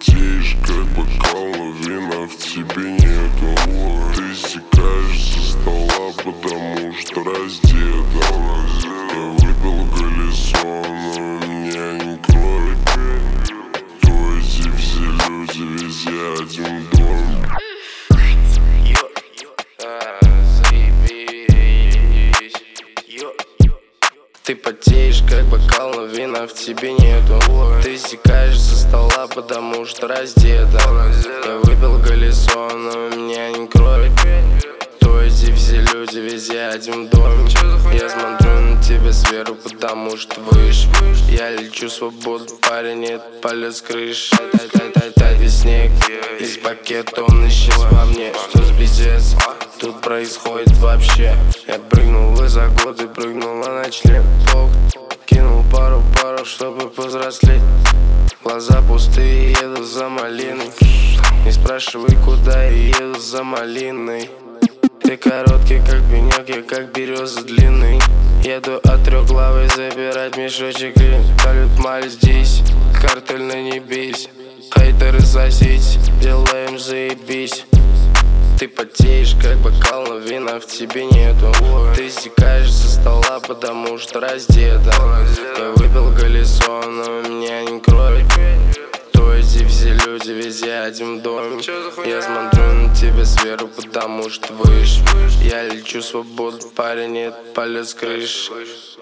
потеешь, как бокал, но вина в тебе нету. Ты стекаешь со стола, потому что раздета. Я выпил колесо, но меня не кроет. То эти все люди, весь я один дом. Ты потеешь, как бокал, но вина в тебе нету. Ты стекаешь со стола, потому что раздета. Я выпил колесо, но меня не кроет. То эти все люди, весь я один в доме. Я смотрю на тебя сверху, потому что выше. Я лечу свободу, парень, это полет с крыши. Весь снег из пакета, он исчез во мне. Что с пиздец тут происходит вообще? Я прыгнул из-за года, прыгнул на ночлег. Кинул пару, чтобы повзрослеть. Глаза пустые, еду за малиной. Не спрашивай, куда, я еду за малиной. Ты короткий, как пенек, я как береза длинный. Еду от трехглавой забирать мешочек и колют маль здесь. Картельно не бейся, хейтеры сосить, делаем заебись. Ты потеешь, как бокал, но вина в тебе нету. Ты стекаешь со стола, потому что раздета. Я выпил колесо, но меня не кроет. То эти все люди, весь я один в доме. Я смотрю на тебя сверху, потому что выше. Я лечу свободу, парень, это полет с крыши.